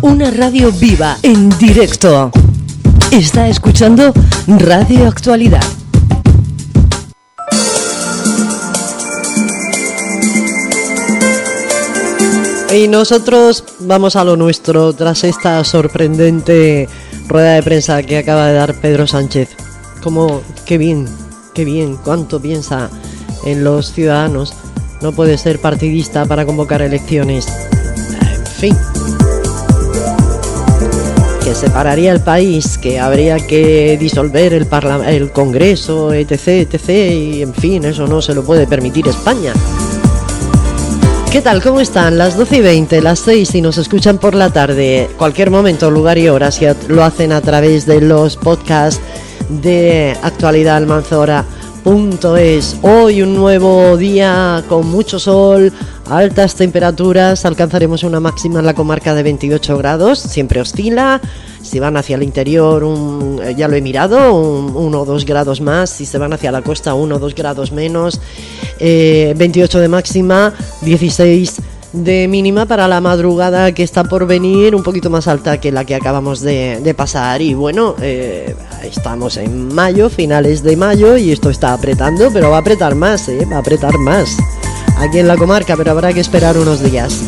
Una radio viva, en directo. Está escuchando Radio Actualidad. Y nosotros vamos a lo nuestro tras esta sorprendente rueda de prensa que acaba de dar Pedro Sánchez. Qué bien, cuánto piensa en los ciudadanos. No puede ser partidista para convocar elecciones. En fin, que separaría el país, que habría que disolver el Congreso, etc, y en fin, eso no se lo puede permitir España. ¿Qué tal? ¿Cómo están? Las 12:20, las 6 si nos escuchan por la tarde. Cualquier momento, lugar y hora, si lo hacen a través de los podcasts de actualidadalmanzora.es. Hoy un nuevo día con mucho sol, altas temperaturas. Alcanzaremos una máxima en la comarca de 28 grados. Siempre oscila. Si van hacia el interior, ya lo he mirado, 1 o 2 grados más. Si se van hacia la costa, 1 o 2 grados menos. 28 de máxima, 16 de mínima para la madrugada que está por venir, un poquito más alta que la que acabamos de pasar. Y bueno, estamos en mayo, finales de mayo, y esto está apretando, pero va a apretar más, va a apretar más aquí en la comarca, pero habrá que esperar unos días.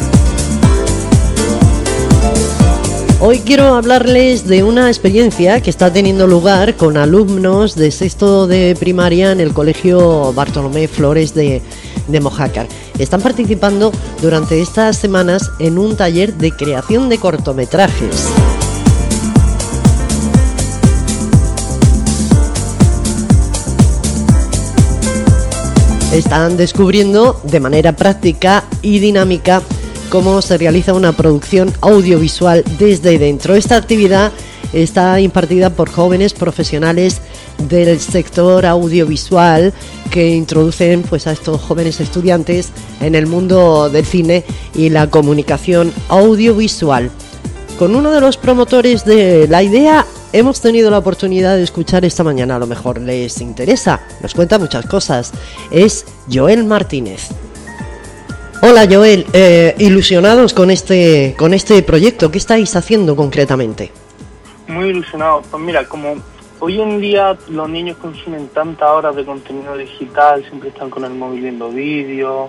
Hoy quiero hablarles de una experiencia que está teniendo lugar con alumnos de sexto de primaria en el colegio Bartolomé Flores de Mojácar. Están participando durante estas semanas en un taller de creación de cortometrajes. Están descubriendo de manera práctica y dinámica cómo se realiza una producción audiovisual desde dentro. Esta actividad está impartida por jóvenes profesionales del sector audiovisual que introducen pues a estos jóvenes estudiantes en el mundo del cine y la comunicación audiovisual. Con uno de los promotores de la idea hemos tenido la oportunidad de escuchar esta mañana. A lo mejor les interesa, nos cuenta muchas cosas. Es Joel Martínez. Hola Joel, ilusionados con este proyecto, ¿qué estáis haciendo concretamente? Muy ilusionados, pues mira, como hoy en día los niños consumen tantas horas de contenido digital, siempre están con el móvil viendo vídeos,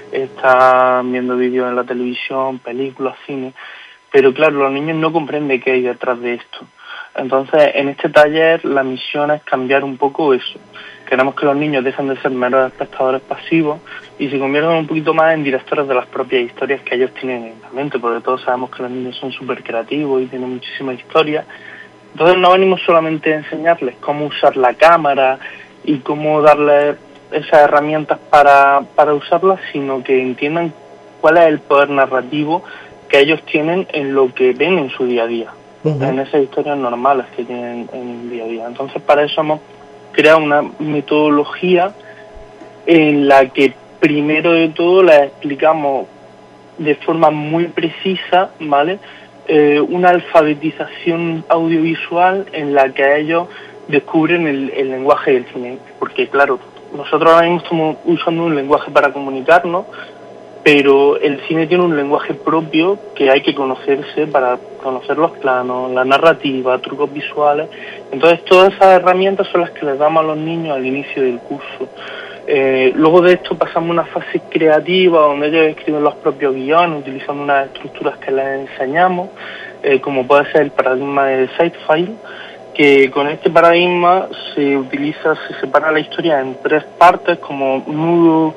están viendo vídeos en la televisión, películas, cine, pero claro, los niños no comprenden qué hay detrás de esto. Entonces, en este taller la misión es cambiar un poco eso. Queremos que los niños dejen de ser meros espectadores pasivos y se conviertan un poquito más en directores de las propias historias que ellos tienen en la mente, porque todos sabemos que los niños son súper creativos y tienen muchísimas historias. Entonces no venimos solamente a enseñarles cómo usar la cámara y cómo darles esas herramientas para usarlas, sino que entiendan cuál es el poder narrativo que ellos tienen en lo que ven en su día a día, en esas historias normales que tienen en el día a día. Entonces para eso hemos creado una metodología en la que primero de todo les explicamos de forma muy precisa, ¿vale? Una alfabetización audiovisual en la que ellos descubren el lenguaje del cine, porque claro, nosotros ahora mismo estamos usando un lenguaje para comunicarnos, pero el cine tiene un lenguaje propio que hay que conocerse para conocer los planos, la narrativa, trucos visuales. Entonces todas esas herramientas son las que les damos a los niños al inicio del curso. Luego de esto pasamos a una fase creativa donde ellos escriben los propios guiones utilizando unas estructuras que les enseñamos, como puede ser el paradigma de Sitefile, que con este paradigma se separa la historia en 3 partes como nudo.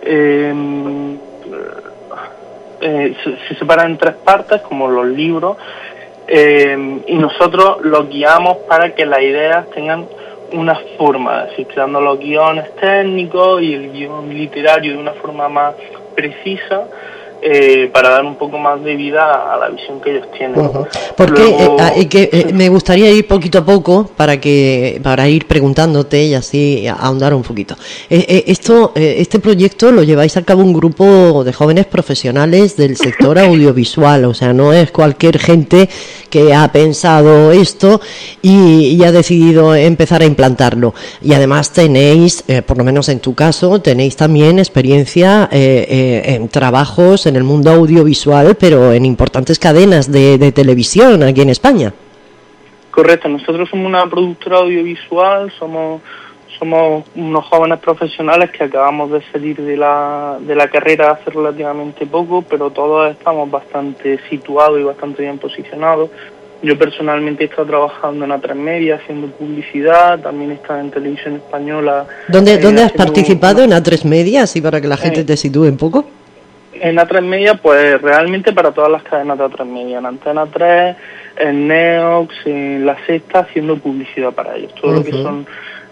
Se separa en 3 partes como los libros, y nosotros los guiamos para que las ideas tengan una forma, es decir, creando los guiones técnicos y el guión literario de una forma más precisa, para dar un poco más de vida a la visión que ellos tienen. Porque me gustaría ir poquito a poco para ir preguntándote y así ahondar un poquito. Este proyecto lo lleváis a cabo un grupo de jóvenes profesionales del sector audiovisual, o sea, no es cualquier gente que ha pensado esto y ha decidido empezar a implantarlo. Y además tenéis, por lo menos en tu caso, tenéis también experiencia en trabajos estamos en el mundo audiovisual, pero en importantes cadenas de televisión aquí en España. Correcto, nosotros somos una productora audiovisual, somos unos jóvenes profesionales que acabamos de salir de la carrera hace relativamente poco, pero todos estamos bastante situados y bastante bien posicionados. Yo personalmente he estado trabajando en A3 Media haciendo publicidad, también he estado en Televisión Española. ¿Dónde has participado en A3 Media, así para que la gente te sitúe un poco? En A3 Media, pues realmente para todas las cadenas de A3 Media, en Antena 3, en Neox, en La Sexta, haciendo publicidad para ellos. Todo lo que son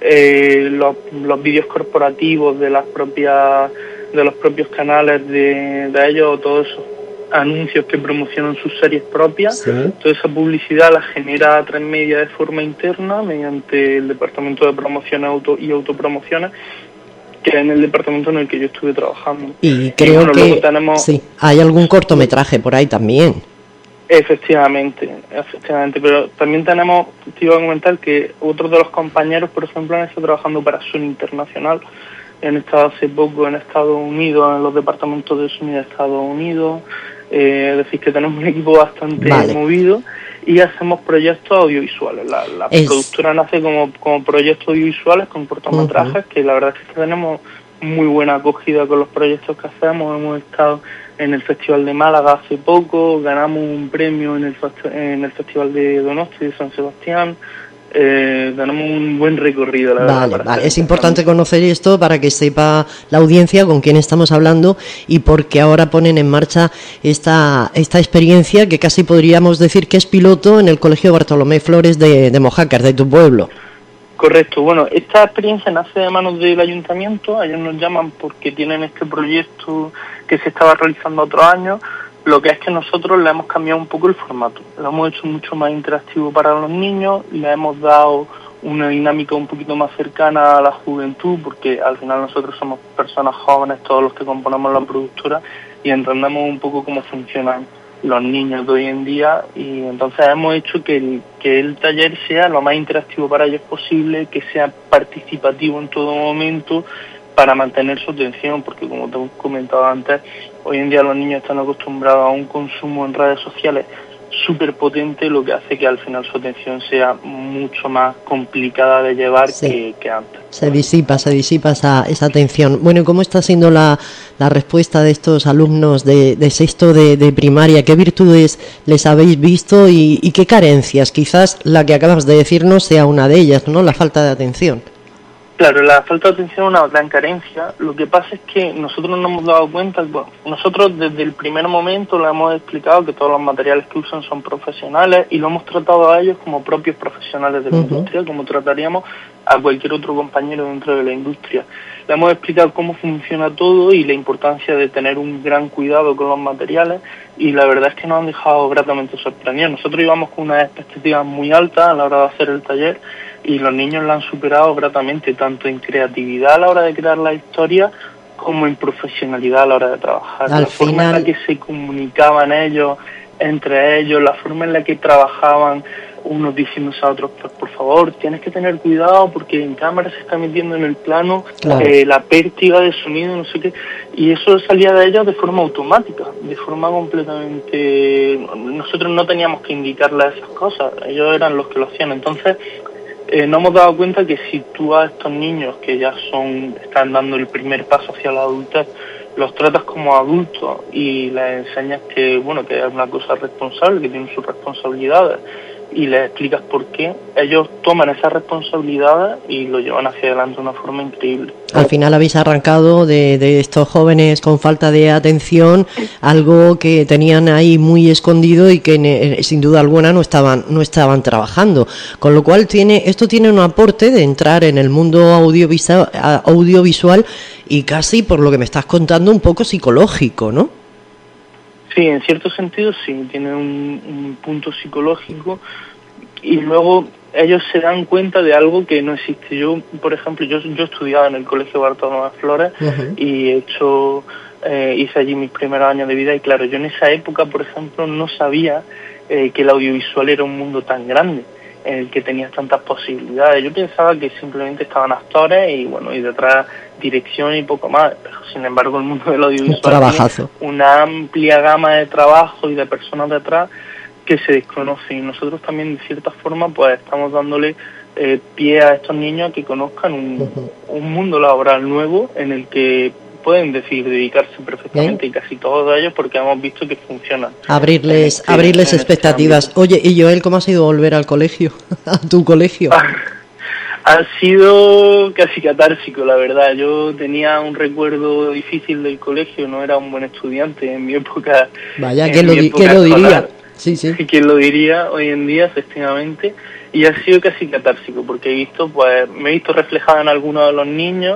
los vídeos corporativos de los propios canales de ellos, todos esos anuncios que promocionan sus series propias, toda esa publicidad la genera A3 Media de forma interna mediante el departamento de promoción y autopromociones, que es en el departamento en el que yo estuve trabajando. Y creo que hay algún cortometraje por ahí también. Efectivamente, pero también te iba a comentar que otros de los compañeros, por ejemplo, han estado trabajando para Sony Internacional, han estado hace poco en Estados Unidos, en los departamentos de Sony de Estados Unidos, es decir, que tenemos un equipo bastante movido y hacemos proyectos audiovisuales. La productora nace como proyectos audiovisuales con cortometrajes, que la verdad es que tenemos muy buena acogida con los proyectos que hacemos. Hemos estado en el Festival de Málaga hace poco, ganamos un premio en el Festival de Donosti de San Sebastián. Tenemos un buen recorrido, la verdad. Vale. Es importante conocer esto para que sepa la audiencia con quién estamos hablando y porque ahora ponen en marcha esta experiencia que casi podríamos decir que es piloto en el Colegio Bartolomé Flores de Mojácar, de tu pueblo. Correcto, bueno, esta experiencia nace de manos del ayuntamiento. Ellos nos llaman porque tienen este proyecto que se estaba realizando otros años. Lo que es que nosotros le hemos cambiado un poco el formato, lo hemos hecho mucho más interactivo para los niños, le hemos dado una dinámica un poquito más cercana a la juventud, porque al final nosotros somos personas jóvenes, todos los que componemos la productora, y entendemos un poco cómo funcionan los niños de hoy en día, y entonces hemos hecho que el taller sea lo más interactivo para ellos posible, que sea participativo en todo momento, para mantener su atención, porque como te he comentado antes, hoy en día los niños están acostumbrados a un consumo en redes sociales súper potente, lo que hace que al final su atención sea mucho más complicada de llevar que antes. Se disipa esa atención. Bueno, ¿y cómo está siendo la respuesta de estos alumnos de sexto de primaria? ¿Qué virtudes les habéis visto y qué carencias? Quizás la que acabas de decirnos sea una de ellas, ¿no? La falta de atención. Claro, la falta de atención es una gran carencia. Lo que pasa es que nosotros nos hemos dado cuenta, nosotros desde el primer momento le hemos explicado que todos los materiales que usan son profesionales y lo hemos tratado a ellos como propios profesionales de la industria, como trataríamos a cualquier otro compañero dentro de la industria. Le hemos explicado cómo funciona todo y la importancia de tener un gran cuidado con los materiales, y la verdad es que nos han dejado gratamente sorprendidos. Nosotros íbamos con unas expectativas muy altas a la hora de hacer el taller, y los niños la han superado gratamente, tanto en creatividad a la hora de crear la historia como en profesionalidad a la hora de trabajar. La forma en la que se comunicaban ellos, entre ellos, la forma en la que trabajaban unos diciéndose a otros, pues por favor, tienes que tener cuidado porque en cámara se está metiendo en el plano la pértiga de sonido, no sé qué, y eso salía de ellos de forma automática, de forma completamente... Nosotros no teníamos que indicarles esas cosas, ellos eran los que lo hacían. Entonces nos hemos dado cuenta que si tú a estos niños que ya están dando el primer paso hacia la adultez, los tratas como adultos y les enseñas que es una cosa responsable, que tienen sus responsabilidades, y les explicas por qué, ellos toman esas responsabilidades y lo llevan hacia adelante de una forma increíble. Al final habéis arrancado de estos jóvenes con falta de atención algo que tenían ahí muy escondido y que sin duda alguna no estaban trabajando, con lo cual esto tiene un aporte de entrar en el mundo audiovisual y casi, por lo que me estás contando, un poco psicológico, ¿no? Sí, en cierto sentido sí, tiene un punto psicológico, y luego ellos se dan cuenta de algo que no existe. Yo, por ejemplo, yo he estudiado en el Colegio Bartolomé Flores y hice allí mis primeros años de vida, y claro, yo en esa época, por ejemplo, no sabía que el audiovisual era un mundo tan grande. en el que tenías tantas posibilidades. Yo pensaba que simplemente estaban actores y bueno, y detrás dirección y poco más, pero sin embargo el mundo del audiovisual tiene una amplia gama de trabajo y de personas detrás que se desconocen, y nosotros también de cierta forma pues estamos dándole pie a estos niños a que conozcan un mundo laboral nuevo en el que pueden decidir dedicarse perfectamente, y casi todos ellos, porque hemos visto que funcionan. Abrirles expectativas. Oye, y Joel, ¿cómo ha sido volver al colegio? ¿A tu colegio? Ha sido casi catársico, la verdad. Yo tenía un recuerdo difícil del colegio, no era un buen estudiante en mi época. Vaya, ¿quién lo diría? Sí. ¿Quién lo diría hoy en día, efectivamente? Y ha sido casi catársico, porque me he visto reflejado en algunos de los niños,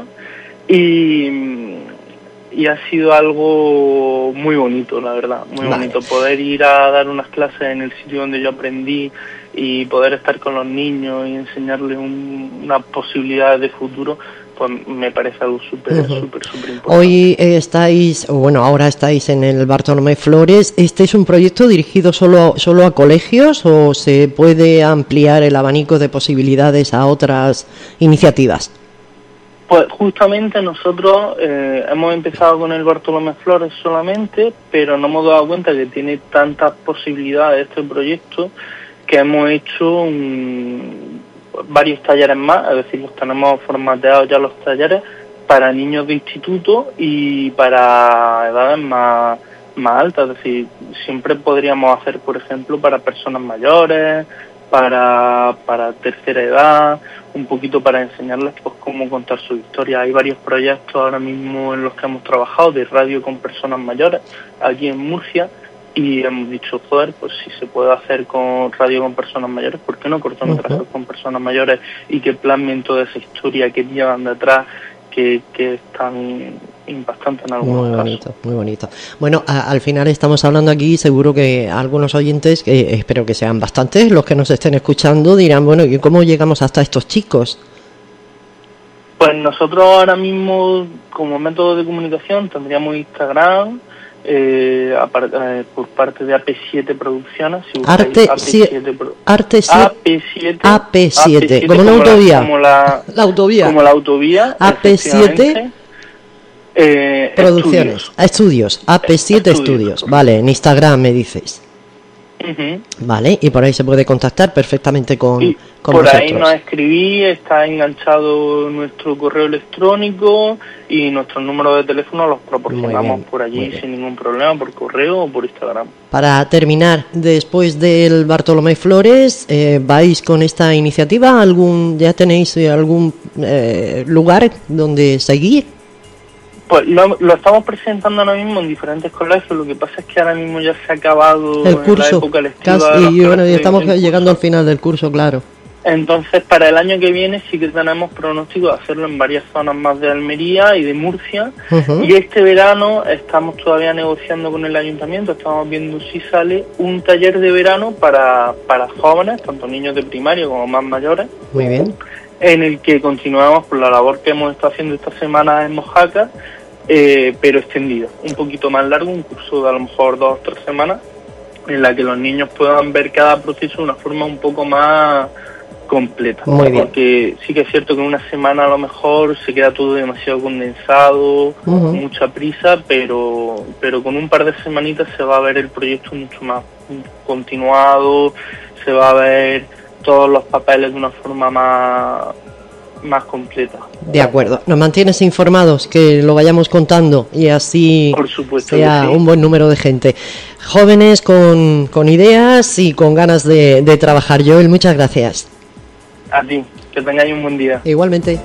y ha sido algo muy bonito, la verdad, muy bonito. Poder ir a dar unas clases en el sitio donde yo aprendí y poder estar con los niños y enseñarles una posibilidad de futuro, pues me parece algo súper importante. Hoy ahora estáis en el Bartolomé Flores. ¿Este es un proyecto dirigido solo a colegios o se puede ampliar el abanico de posibilidades a otras iniciativas? Pues justamente nosotros hemos empezado con el Bartolomé Flores solamente, pero no hemos dado cuenta que tiene tantas posibilidades este proyecto que hemos hecho varios talleres más, es decir, los tenemos formateados ya los talleres para niños de instituto y para edades más altas, es decir, siempre podríamos hacer, por ejemplo, para personas mayores, para tercera edad, un poquito para enseñarles pues cómo contar su historia. Hay varios proyectos ahora mismo en los que hemos trabajado de radio con personas mayores aquí en Murcia, y hemos dicho, joder, pues si se puede hacer con radio con personas mayores, ¿por qué no cortometrajes con personas mayores y que plasmen toda esa historia que llevan detrás, que es tan impactante en algunos casos? Muy bonito. Bueno, al final estamos hablando aquí, seguro que algunos oyentes, que espero que sean bastantes, los que nos estén escuchando, dirán, bueno, ¿y cómo llegamos hasta estos chicos? Pues nosotros ahora mismo, como método de comunicación, tendríamos Instagram, por parte de AP7 Producciones. Si AP7, como una autovía. Como la autovía. AP7 Producciones. Estudios. AP7 Estudios. Vale, en Instagram me dices. Vale, y por ahí se puede contactar perfectamente con por vosotros. Ahí nos escribí, está enganchado nuestro correo electrónico y nuestros números de teléfono los proporcionamos por allí sin ningún problema, por correo o por Instagram. Para terminar, después del Bartolomé Flores, ¿vais con esta iniciativa? ¿Ya tenéis algún lugar donde seguir? Pues lo estamos presentando ahora mismo en diferentes colegios. Lo que pasa es que ahora mismo ya se ha acabado el curso, la época lectiva. Y estamos llegando al final del curso, claro. Entonces, para el año que viene sí que tenemos pronóstico de hacerlo en varias zonas más de Almería y de Murcia. Y este verano estamos todavía negociando con el ayuntamiento, estamos viendo si sale un taller de verano para jóvenes, tanto niños de primaria como más mayores. Muy bien. En el que continuamos por la labor que hemos estado haciendo esta semana en Mojácar, pero extendido, un poquito más largo, un curso de a lo mejor 2 o 3 semanas, en la que los niños puedan ver cada proceso de una forma un poco más completa. Muy bien. Porque sí que es cierto que en una semana a lo mejor se queda todo demasiado condensado, mucha prisa, pero con un par de semanitas se va a ver el proyecto mucho más continuado, se va a ver todos los papeles de una forma más completa. De acuerdo. Nos mantienes informados, que lo vayamos contando y así por supuesto sea un buen número de gente. Jóvenes con ideas y con ganas de trabajar. Joel, muchas gracias. A ti, que tengáis un buen día. Igualmente.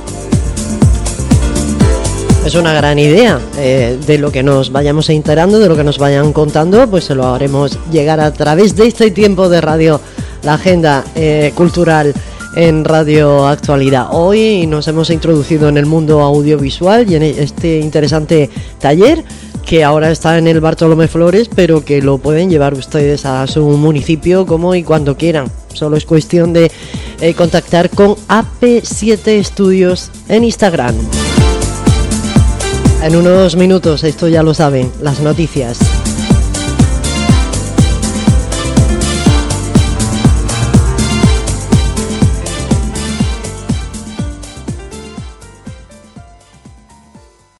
Es una gran idea, de lo que nos vayamos enterando, de lo que nos vayan contando, pues se lo haremos llegar a través de este tiempo de radio, la agenda cultural en Radio Actualidad. Hoy nos hemos introducido en el mundo audiovisual y en este interesante taller que ahora está en el Bartolomé Flores, pero que lo pueden llevar ustedes a su municipio como y cuando quieran. Solo es cuestión de contactar con AP7 Estudios en Instagram. En unos minutos, esto ya lo saben, las noticias.